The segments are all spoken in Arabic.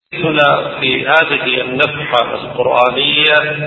هنا في هذه النفحة القرآنية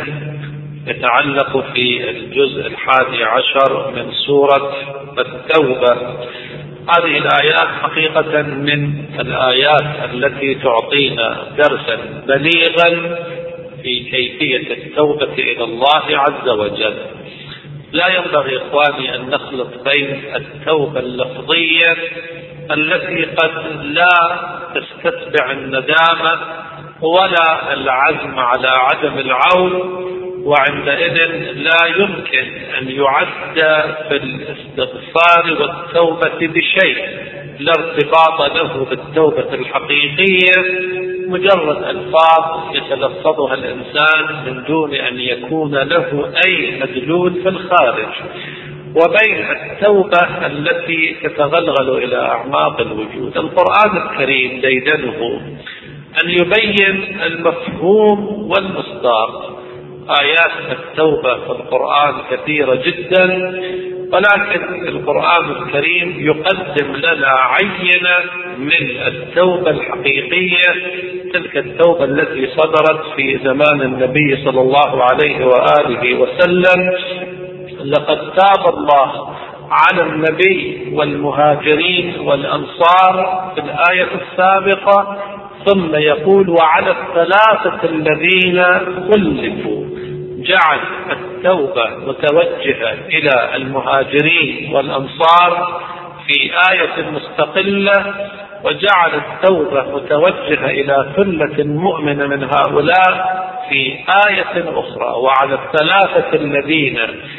يتعلق في الجزء 11 من سورة التوبة. هذه الآيات حقيقة من الآيات التي تعطينا درسا بليغا في كيفية التوبة إلى الله عز وجل. لا ينبغي إخواني أن نخلط بين التوبة اللفظية التي قد لا تستتبع الندامة ولا العزم على عدم العود، وعندئذ لا يمكن أن يعد في الاستغفار والتوبة بشيء، لا ارتباط له بالتوبة الحقيقية، مجرد ألفاظ يتلفظها الإنسان من دون أن يكون له أي مدلول في الخارج، وبين التوبة التي تتغلغل إلى أعماق الوجود. القرآن الكريم ديدنه أن يبين المفهوم والمصداق. آيات التوبة في القرآن كثيرة جدا، ولكن القرآن الكريم يقدم لنا عينة من التوبة الحقيقية، تلك التوبة التي صدرت في زمان النبي صلى الله عليه وآله وسلم. لقد تاب الله على النبي والمهاجرين والأنصار في الآية السابقة، ثم يقول وعلى الثلاثة الذين خلفوا. جعل التوبة متوجهة إلى المهاجرين والأنصار في آية مستقلة، وجعل التوبة متوجهة إلى ثلة مؤمنة من هؤلاء في آية أخرى. وعلى الثلاثة الذين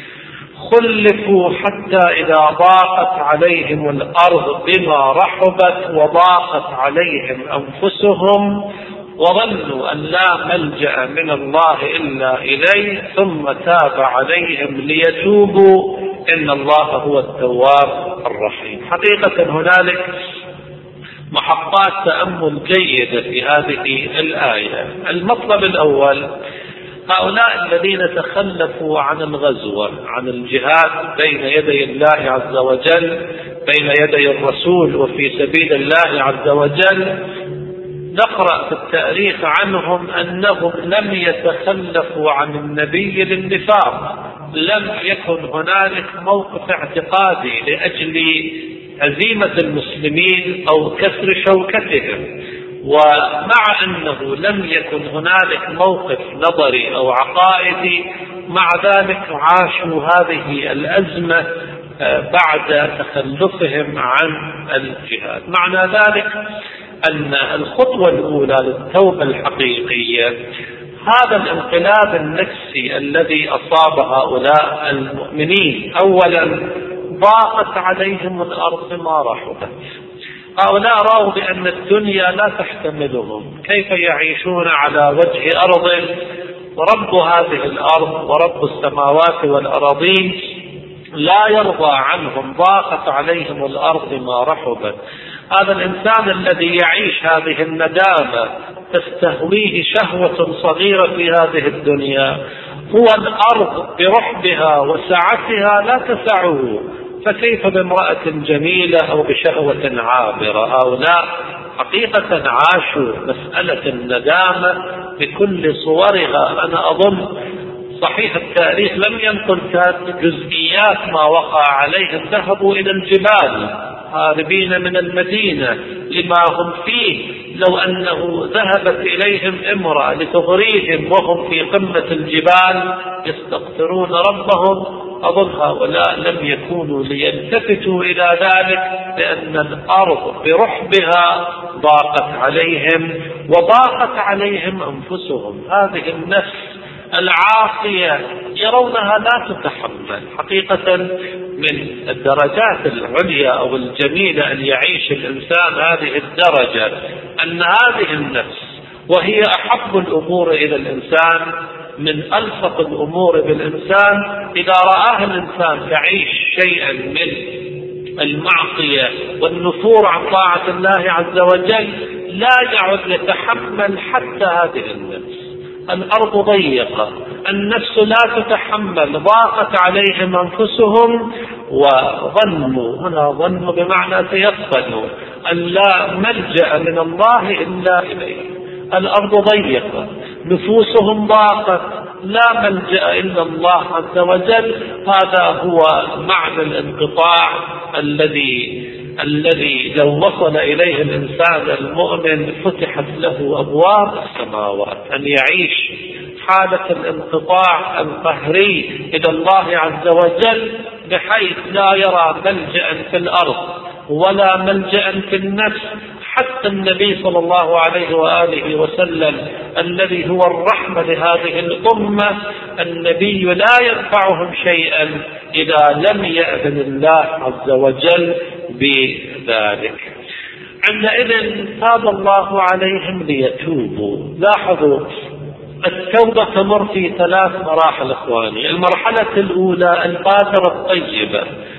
خلفوا حتى إذا ضاقت عليهم الأرض بما رحبت وضاقت عليهم أنفسهم وظنوا أن لا ملجأ من الله إلا إليه ثم تاب عليهم ليتوبوا إن الله هو التواب الرحيم. حقيقة هنالك محطات تأمل جيدة في هذه الآية. المطلب الأول، هؤلاء الذين تخلفوا عن الغزوة، عن الجهاد بين يدي الله عز وجل، بين يدي الرسول وفي سبيل الله عز وجل، نقرأ في التاريخ عنهم أنهم لم يتخلفوا عن النبي للنفاق. لم يكن هنالك موقف اعتقادي لأجل هزيمة المسلمين أو كسر شوكتهم، ومع أنه لم يكن هنالك موقف نظري أو عقائدي، مع ذلك عاشوا هذه الأزمة بعد تخلفهم عن الجهاد. معنى ذلك أن الخطوة الأولى للتوبة الحقيقية هذا الانقلاب النفسي الذي أصاب هؤلاء المؤمنين. أولا، ضاقت عليهم الأرض ما رحبت. هؤلاء رأوا بأن الدنيا لا تحتملهم، كيف يعيشون على وجه أرض ورب هذه الأرض ورب السماوات والأراضين لا يرضى عنهم، ضاقت عليهم الأرض ما رحبت. هذا الإنسان الذي يعيش هذه الندامة تستهويه شهوة صغيرة في هذه الدنيا، هو الأرض برحبها وسعتها لا تسعه، فكيف بامرأة جميلة أو بشهوة عابرة؟ هؤلاء حقيقة عاشوا مسألة الندامة بكل صورها. أنا أظن صحيح التاريخ لم ينقل جزئيات ما وقع عليهم، ذهبوا إلى الجبال هاربين من المدينة لما هم فيه. لو أنه ذهبت إليهم امرأة لتغريهم وهم في قمة الجبال يستغفرون ربهم، أظن هؤلاء لم يكونوا ليلتفتوا إلى ذلك، لأن الأرض برحبها ضاقت عليهم وضاقت عليهم أنفسهم. هذه النفس العاصية يرونها لا تتحمل. حقيقة من الدرجات العليا أو الجميلة أن يعيش الإنسان هذه الدرجة، أن هذه النفس وهي أحب الأمور إلى الإنسان من ألصق الأمور بالإنسان، إذا رآه الإنسان يعيش شيئا من المعصية والنفور عن طاعة الله عز وجل لا يعد يتحمل حتى هذه النفس. الأرض ضيقة، النفس لا تتحمل، ضاقت عليهم أنفسهم وظنوا، هنا ظنوا بمعنى تيقنوا، أن لا ملجأ من الله إلا إليه. الأرض ضيقة، نفوسهم ضاقت، لا ملجأ إلا الله عز وجل. هذا هو معنى الانقطاع الذي لو وصل إليه الإنسان المؤمن فتحت له أبواب السماوات، أن يعيش حالة الانقطاع القهري إلى الله عز وجل، بحيث لا يرى ملجأ في الأرض ولا ملجأ في النفس. حتى النبي صلى الله عليه وآله وسلم الذي هو الرحمة لهذه الأمة، النبي لا ينفعهم شيئا إذا لم يأذن الله عز وجل بذلك. عندئذ تاب الله عليهم ليتوبوا. لاحظوا التوبة تمر في 3 مراحل إخواني. المرحلة الأولى البادرة الطيبة،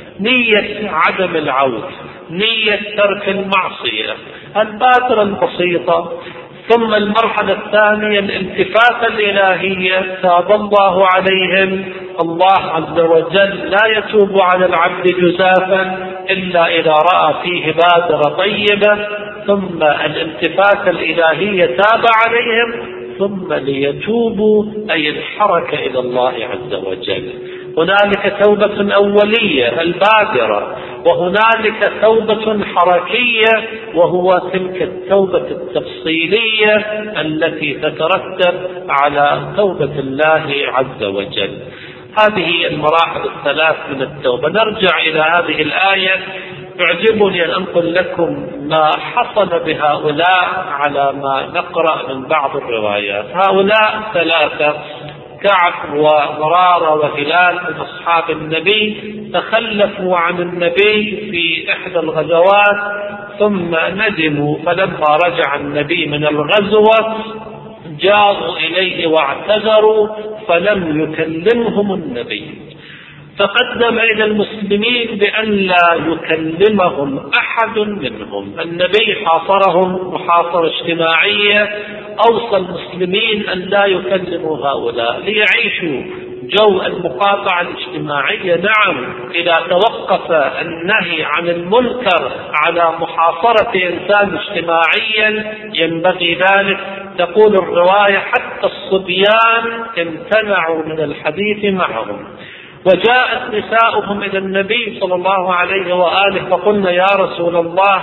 نية عدم العود، نية ترك المعصية، البادرة البسيطة. ثم المرحلة الثانية الالتفات الإلهية، تاب الله عليهم. الله عز وجل لا يتوب على العبد جزافا إلا إذا رأى فيه بادرة طيبة. ثم الالتفات الإلهية تاب عليهم، ثم ليتوبوا أي الحركة إلى الله عز وجل. هنالك توبة أولية البادرة، وهنالك توبة حركية وهو تلك التوبة التفصيلية التي تترتب على توبة الله عز وجل. هذه المراحل الثلاث من التوبة. نرجع إلى هذه الآية. يعجبني أن أنقل لكم ما حصل بهؤلاء على ما نقرأ من بعض الروايات. هؤلاء 3 كعب ومرارة وهلال من أصحاب النبي تخلفوا عن النبي في إحدى الغزوات، ثم ندموا، فلما رجع النبي من الغزوة جاءوا إليه واعتذروا فلم يكلمهم النبي. فقدم إلى المسلمين بأن لا يكلمهم أحد منهم. النبي حاصرهم محاصرة اجتماعية، أوصى المسلمين أن لا يكلموا هؤلاء ليعيشوا جو المقاطعة الاجتماعية. نعم، إذا توقف النهي عن المنكر على محاصرة إنسان اجتماعيا ينبغي ذلك. تقول الرواية حتى الصبيان امتنعوا من الحديث معهم. وجاءت نساؤهم إلى النبي صلى الله عليه وآله فقلنا يا رسول الله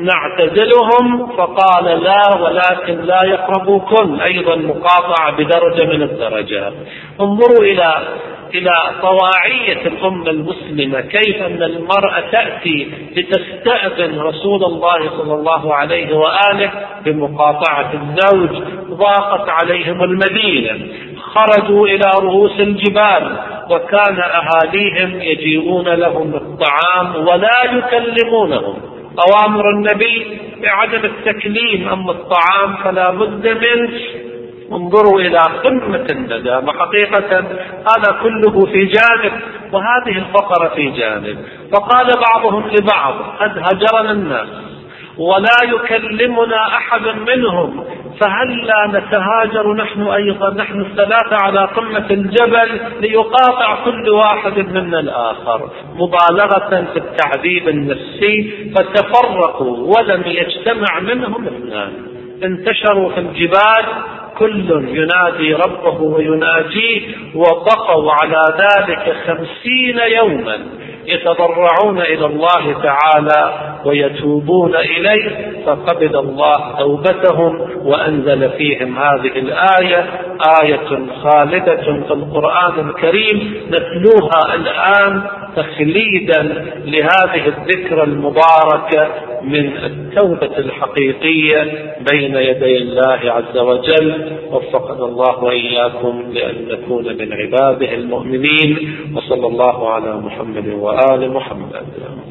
نعتزلهم، فقال لا، ولكن لا يقربوكن، أيضا مقاطعة بدرجة من الدرجات. انظروا إلى طواعية الأمة المسلمة، كيف أن المرأة تأتي لتستأذن رسول الله صلى الله عليه وآله بمقاطعة الزوج. ضاقت عليهم المدينة، خرجوا إلى رؤوس الجبال، وكان أهاليهم يجيئون لهم الطعام ولا يكلمونهم. أوامر النبي بعدم التكليم، أما الطعام فلا بد منه. انظروا إلى قمة الندامة. حقيقة هذا كله في جانب وهذه الفقرة في جانب. فقال بعضهم لبعض قد هجرنا الناس ولا يكلمنا أحد منهم، فهل لا نتهاجر نحن أيضا، نحن 3 على قمة الجبل، ليقاطع كل واحد منا الآخر، مبالغة في التعذيب النفسي. فتفرقوا ولم يجتمع منهم 2، انتشروا في الجبال، كل ينادي ربه ويناجيه، وبقوا على ذلك 50 يوما يتضرعون إلى الله تعالى ويتوبون إليه. فقبل الله توبتهم وأنزل فيهم هذه الآية، آية خالدة في القرآن الكريم نتلوها الآن تخليدا لهذه الذكرى المباركة من التوبة الحقيقية بين يدي الله عز وجل. وفقنا الله وإياكم لأن نكون من عباده المؤمنين. وصلى الله على محمد وآل محمد.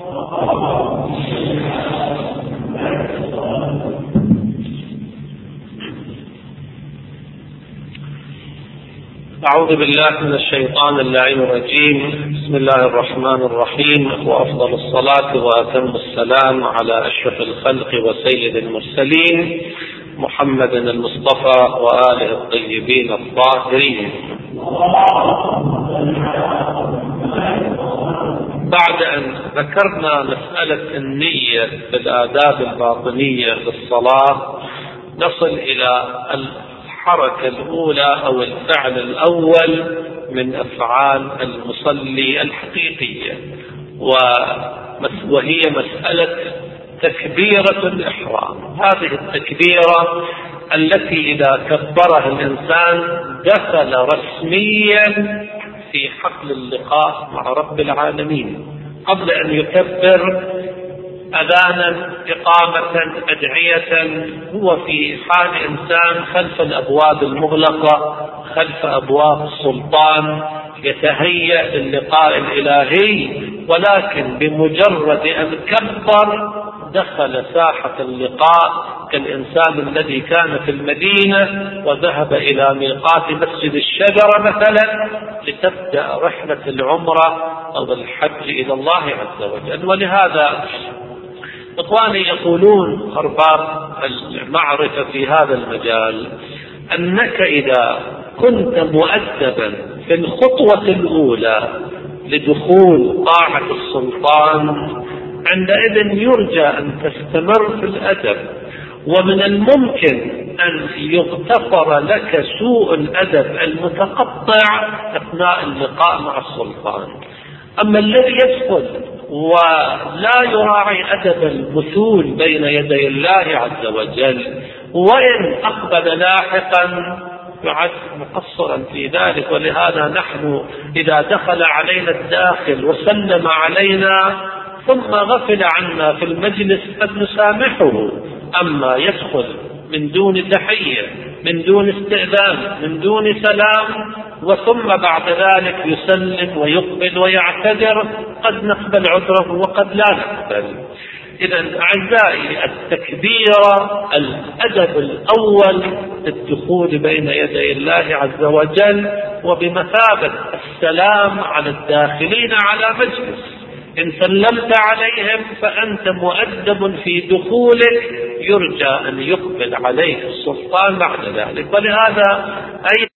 أعوذ بالله من الشيطان اللعين الرجيم. بسم الله الرحمن الرحيم. وأفضل الصلاة وأتم السلام على أشرف الخلق وسيد المرسلين محمد المصطفى وآله الطيبين الطاهرين. بعد أن ذكرنا مسألة النية بالآداب الباطنية للصلاة، نصل إلى الحركة الأولى أو الفعل الأول من أفعال المصلي الحقيقية، وهي مسألة تكبيرة الإحرام. هذه التكبيرة التي إذا كبرها الإنسان دخل رسميا في حفل اللقاء مع رب العالمين، قبل أن يكبر أذانا، إقامة، أدعية، هو في حال إنسان خلف الأبواب المغلقة، خلف أبواب السلطان، يتهيأ للقاء الإلهي، ولكن بمجرد أن كبر دخل ساحة اللقاء كالإنسان الذي كان في المدينة وذهب إلى ميقات مسجد الشجرة مثلا لتبدأ رحلة العمرة أو الحج إلى الله عز وجل. ولهذا إخواني يقولون أرباب المعرفة في هذا المجال أنك إذا كنت مؤدبا في الخطوة الأولى لدخول طاعة السلطان عندئذ يرجى أن تستمر في الأدب، ومن الممكن أن يغتفر لك سوء الأدب المتقطع أثناء اللقاء مع السلطان. أما الذي يدخل ولا يراعي أدب المثول بين يدي الله عز وجل، وإن أقبل لاحقا يعد مقصرا في ذلك. ولهذا نحن إذا دخل علينا الداخل وسلم علينا ثم غفل عنا في المجلس قد نسامحه، أما يدخل من دون تحية، من دون استئذان، من دون سلام، وثم بعد ذلك يسلم ويقبل ويعتذر، قد نقبل عذره وقد لا نقبل. إذا أعزائي التكبيرة الأدب الأول للدخول بين يدي الله عز وجل، وبمثابة السلام على الداخلين على مجلس. إن سلمت عليهم فأنت مؤدب في دخولك، يرجى أن يقبل عليك السلطان بعد ذلك. ولهذا أي